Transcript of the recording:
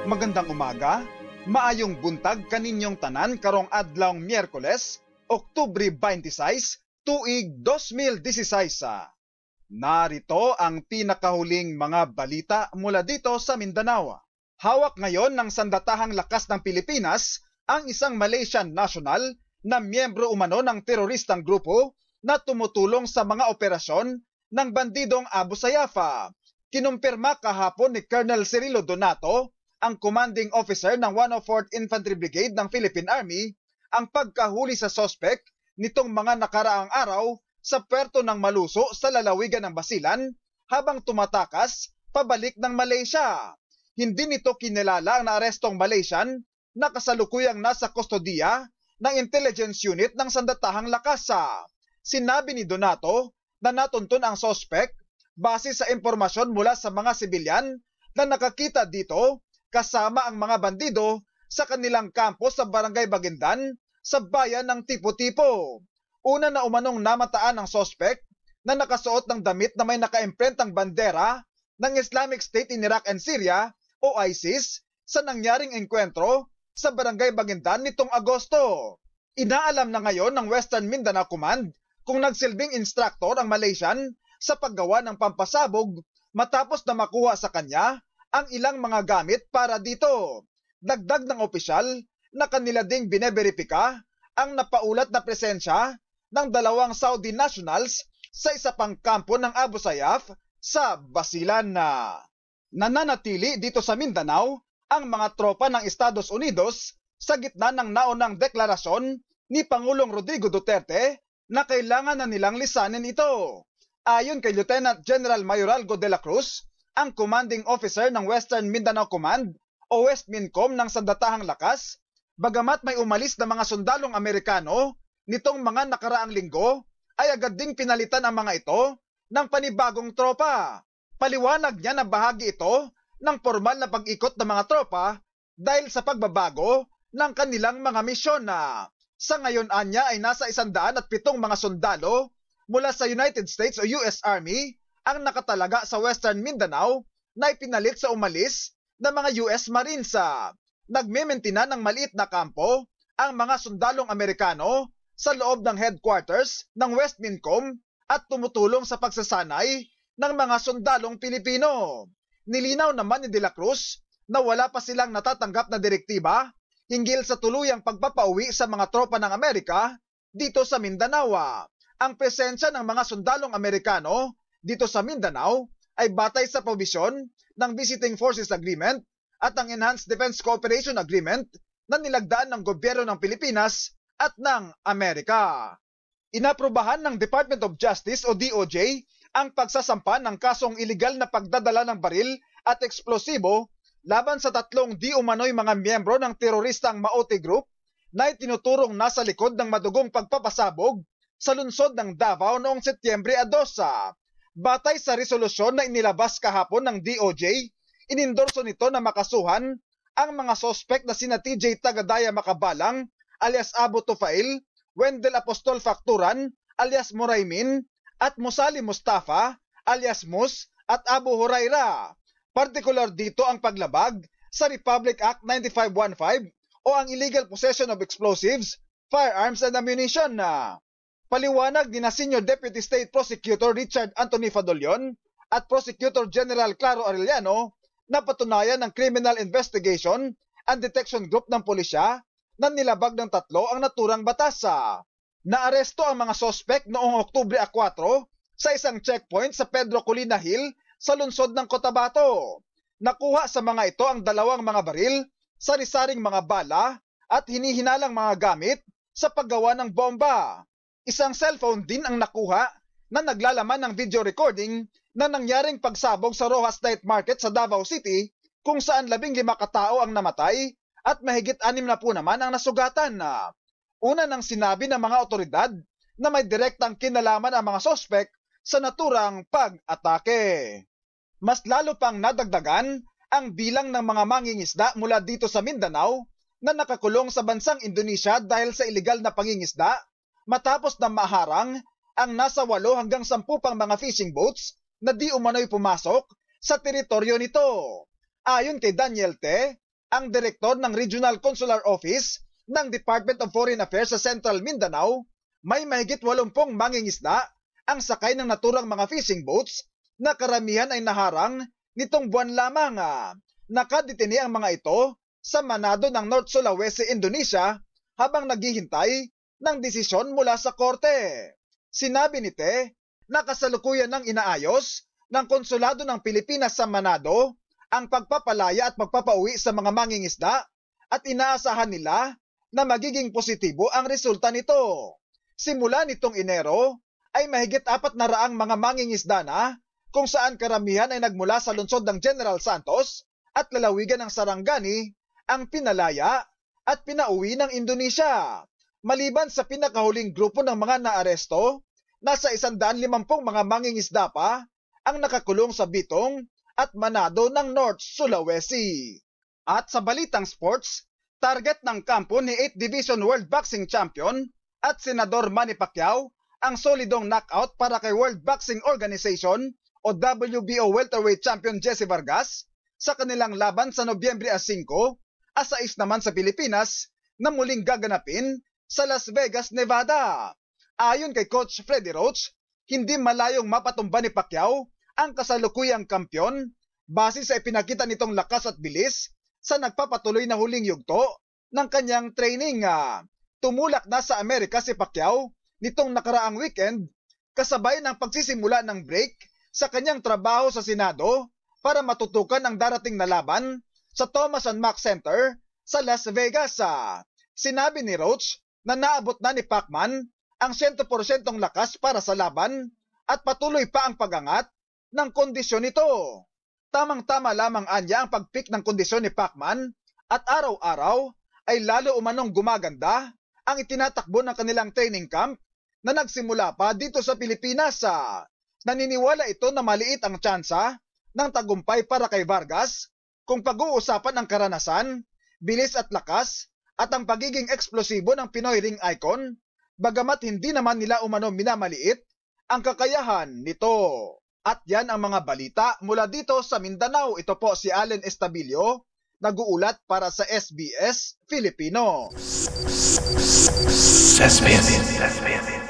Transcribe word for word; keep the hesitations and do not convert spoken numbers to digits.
Magandang umaga, maayong buntag kaninyong tanan karong adlawng Miyerkules, Oktubre twenty-six, tuig twenty sixteen. Narito ang pinakahuling mga balita mula dito sa Mindanao. Hawak ngayon ng Sandatahang Lakas ng Pilipinas ang isang Malaysian national na miyembro umano ng teroristang grupo na tumutulong sa mga operasyon ng bandidong Abu Sayyaf. Kinumpirma kahapon ni Colonel Cirilo Donato, ang commanding officer ng one oh fourth Infantry Brigade ng Philippine Army, ang pagkahuli sa sospek nitong mga nakaraang araw sa puerto ng Maluso sa lalawigan ng Basilan habang tumatakas pabalik ng Malaysia. Hindi nito kinilala ang naarestong Malaysian na kasalukuyang nasa kustodiya ng intelligence unit ng Sandatahang Lakas. Sinabi ni Donato na natuntun ang sospek base sa impormasyon mula sa mga sibilyan na nakakita dito kasama ang mga bandido sa kanilang kampo sa Barangay Baguindan sa bayan ng Tipo-Tipo. Una na umanong namataan ang sospek na nakasuot ng damit na may naka-imprentang bandera ng Islamic State in Iraq and Syria o ISIS sa nangyaring engkwentro sa Barangay Baguindan nitong Agosto. Inaalam na ngayon ng Western Mindanao Command kung nagsilbing instructor ang Malaysian sa paggawa ng pampasabog matapos na makuha sa kanya ang ilang mga gamit para dito. Dagdag ng opisyal na kanila ding bineberipika ang napaulat na presensya ng dalawang Saudi nationals sa isa pang kampo ng Abu Sayyaf sa Basilan. Na nananatili dito sa Mindanao ang mga tropa ng Estados Unidos sa gitna ng naunang deklarasyon ni Pangulong Rodrigo Duterte na kailangan na nilang lisanin ito. Ayon kay Lieutenant General Mayoralgo de la Cruz, ang commanding officer ng Western Mindanao Command o West Mincom ng Sandatahang Lakas, bagamat may umalis na mga sundalong Amerikano nitong mga nakaraang linggo, ay agad ding pinalitan ang mga ito ng panibagong tropa. Paliwanag niya na bahagi ito ng formal na pag-ikot ng mga tropa dahil sa pagbabago ng kanilang mga misyon. Na sa ngayon anya ay nasa isandaan at pitong mga sundalo mula sa United States o U S Army ang nakatalaga sa Western Mindanao na ipinalit sa umalis ng mga U S Marines. Nagmementina ng maliit na kampo ang mga sundalong Amerikano sa loob ng headquarters ng West Mincom at tumutulong sa pagsasanay ng mga sundalong Pilipino. Nilinaw naman ni De La Cruz na wala pa silang natatanggap na direktiba hinggil sa tuluyang pagpapauwi sa mga tropa ng Amerika dito sa Mindanao. Ang presensya ng mga sundalong Amerikano dito sa Mindanao ay batay sa probisyon ng Visiting Forces Agreement at ang Enhanced Defense Cooperation Agreement na nilagdaan ng gobyerno ng Pilipinas at ng Amerika. Inaprubahan ng Department of Justice o D O J ang pagsasampa ng kasong iligal na pagdadala ng baril at eksplosibo laban sa tatlong di umano'y mga miyembro ng teroristang Maote Group na itinuturong nasa likod ng madugong pagpapasabog sa lungsod ng Davao noong Setyembre two. Batay sa resolusyon na inilabas kahapon ng D O J, inindorso nito na makasuhan ang mga sospek na sina T J Tagadaya Makabalang alias Abu Tufail, Wendell Apostol Facturan alias Moraymin, at Musali Mustafa alias Mus at Abu Huraira. Partikular dito ang paglabag sa Republic Act ninety-five fifteen o ang illegal possession of explosives, firearms and ammunition. Na paliwanag ni na Senior Deputy State Prosecutor Richard Anthony Fadolion at Prosecutor General Claro Arellano na patunayan ng Criminal Investigation and Detection Group ng pulisya na nilabag ng tatlo ang naturang batas. Naaresto ang mga sospek noong Oktubre four sa isang checkpoint sa Pedro Colina Hill sa lungsod ng Cotabato. Nakuha sa mga ito ang dalawang mga baril, sari-saring mga bala at hinihinalang mga gamit sa paggawa ng bomba. Isang cellphone din ang nakuha na naglalaman ng video recording na nangyaring pagsabog sa Rojas Night Market sa Davao City kung saan labing lima katao ang namatay at mahigit anim na po naman ang nasugatan. Na una nang sinabi ng mga otoridad na may direktang kinalaman ang mga sospek sa naturang pag-atake. Mas lalo pang nadagdagan ang bilang ng mga mangingisda mula dito sa Mindanao na nakakulong sa bansang Indonesia dahil sa iligal na pangingisda matapos na maharang ang nasa walo hanggang sampu pang mga fishing boats na di umano'y pumasok sa teritoryo nito. Ayon kay Daniel Te, ang direktor ng Regional Consular Office ng Department of Foreign Affairs sa Central Mindanao, may mahigit walumpung mangingisda ang sakay ng naturang mga fishing boats na karamihan ay naharang nitong buwan lamang. Nakadetine ang mga ito sa Manado ng North Sulawesi, Indonesia habang naghihintay ng desisyon mula sa korte. Sinabi ni Te na kasalukuyan ng inaayos ng Konsulado ng Pilipinas sa Manado ang pagpapalaya at pagpapauwi sa mga mangingisda at inaasahan nila na magiging positibo ang resulta nito. Simula nitong Enero ay mahigit apat na raang mga mangingisda na kung saan karamihan ay nagmula sa lungsod ng General Santos at lalawigan ng Sarangani ang pinalaya at pinauwi ng Indonesia. Maliban sa pinakahuling grupo ng mga naaresto, nasa one hundred fifty mga mangingisda pa ang nakakulong sa Bitong at Manado ng North Sulawesi. At sa balitang sports, target ng kampo ni eighth Division World Boxing Champion at Senador Manny Pacquiao ang solidong knockout para kay World Boxing Organization o W B O welterweight champion Jesse Vargas sa kanilang laban sa Nobyembre five, asais naman sa Pilipinas na muling gaganapin sa Las Vegas, Nevada. Ayon kay Coach Freddie Roach, hindi malayong mapatumba ni Pacquiao ang kasalukuyang kampyon base sa ipinakita nitong lakas at bilis sa nagpapatuloy na huling yugto ng kanyang training. Tumulak na sa Amerika si Pacquiao nitong nakaraang weekend kasabay ng pagsisimula ng break sa kanyang trabaho sa Senado para matutukan ang darating na laban sa Thomas and Mack Center sa Las Vegas. Sinabi ni Roach na naabot na ni Pacman ang one hundred percent lakas para sa laban at patuloy pa ang pagangat ng kondisyon nito. Tamang-tama lamang anya ang pagpik ng kondisyon ni Pacman at araw-araw ay lalo umanong gumaganda ang itinatakbo ng kanilang training camp na nagsimula pa dito sa Pilipinas. Naniniwala ito na maliit ang tsansa ng tagumpay para kay Vargas kung pag-uusapan ang karanasan, bilis at lakas at ang pagiging eksplosibo ng Pinoy ring icon, bagamat hindi naman nila umano minamaliit ang kakayahan nito. At yan ang mga balita mula dito sa Mindanao. Ito po si Allen Estabilio, nag-uulat para sa S B S Filipino. S B S.